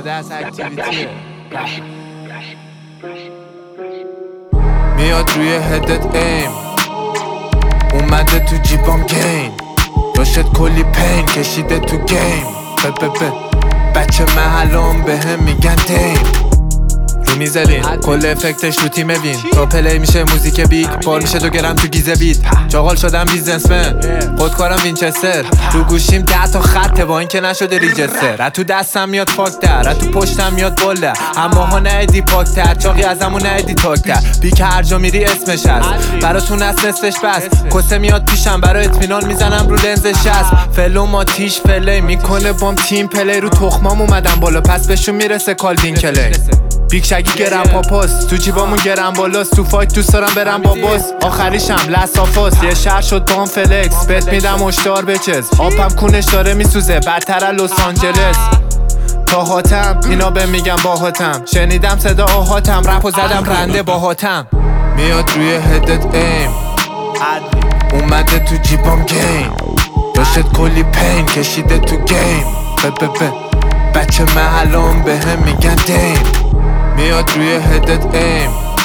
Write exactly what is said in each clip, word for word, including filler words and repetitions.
آماده از اکتیویتیه. میاد روی هدت ایم، اومده تو جیبام گیم، داشت کلی پین کشیده تو گیم. ب ب ب بچه محلام به هم میگن دیم. رو میزلین کل افکتش رو تیم وین، تا پلی میشه موزیک بیگ، بار میشه دو گرم تو گیزه بیت. چاقال شدم بیزنسمن، خودکارم وینچستر، رو گوشیم ده تا خطه با این که نشده ریجستر. از تو دستم میاد فاکتر، از تو پشتم میاد بله، اما ها نهیدی پاکتر، چاقی ازمون نهیدی تاکتر. بی که هر جا میری اسمش هست، براتون از نصفش بس. کسه میاد پیشم برای اطمینان میزنم رو لنزش هست. فلو ما تیش فلی میکنه بام تیم پلی، رو تخمام اومدم بالا پس بهشون میرسه کالوین کلی. بیگ شگی گرم پاپاس، تو جیبامون گرم بالاست، تو فایت دوست دارم برم با باس. آخریشم لسافاس، یه شهر شد بام فلکس، بهت میدم اشتار بچز. آپم کونش داره میسوزه بدتر از لس آنجلس. تا هاتم اینا به میگم باهاتم، شنیدم صدا آهاتم، رپو زدم رنده باهاتم. میاد روی هدت ایم، اومده تو جیبام گیم، داشت کلی پین کشیده تو گیم. ب ب ب بچه محلام به هم میگن دیم. میاد روی هدت ایم،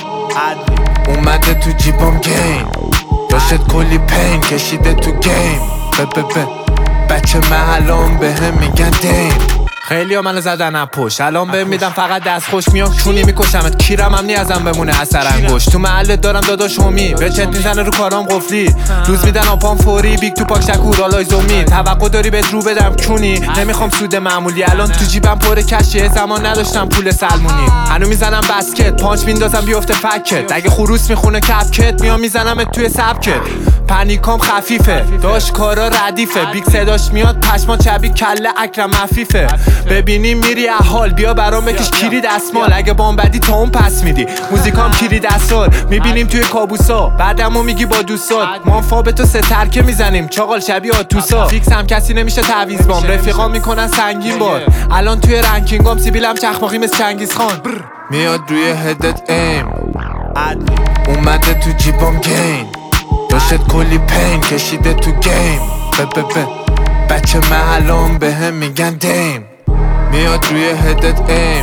اومده تو جیبام گیم، داشت کلی پین کشیده تو گیم. ب ب ب بچه محلام به هم میگن دیم. خیلی ها منو زدن از پشت، الان بهم میدم فقط دست خوش. میام چونی میکشمت، کیرم هم نیازم بمونه اثر انگشت. تو محلت دارم داداش همی، به چت میزنه رو کارام قفلی. روز میدن آپام فوری، بیگ تو پاک شکور آلای زومی. توقع داری بهت رو بدم کونی، نمیخوام سود معمولی. الان تو جیبم پر کشه، زمان نداشتم پول سلمونی. هنو میزنم بسکت، پانچ میندازم بیفته فکت. اگه خروس میخونه کپکت، میام میزنمت توی سبکت. پنیکام خفیفه، داش کارا ردیفه. بیگ صداش میاد پشما چبی کله اکرم مفیفه. ببینی میری احال، بیا برام بکش کیری دستمال. اگه بام بدی تا اون پس میدی، موزیکام کیری دستال. میبینیم توی کابوسا، بعدمو میگی با دوستات. ما فا تو سه ترکه میزنیم، چاقال شبیه آتوسا. فیکس هم کسی نمیشه تعویض بام، رفیقام میکنن سنگین بار. الان توی رنکینگام سیبیلم چخماقی مثل چنگیز خان. میاد روی هدت ایم، اومده تو جیبام گیم، داشت کلی پین کشیده تو گیم. ب ب ب بچه محلام به هم میگن دیم. میاد روی هدت ایم،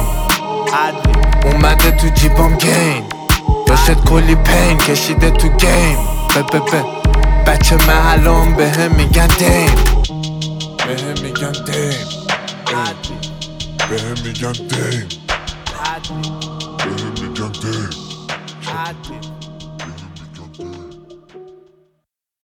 اومده تو جیبام گیم، داشت کلی پین کشیده تو گیم. ب ب ب بچه محلام به هم میگن دیم. به هم میگن دیم، به هم میگن دیم، به هم میگن دیم.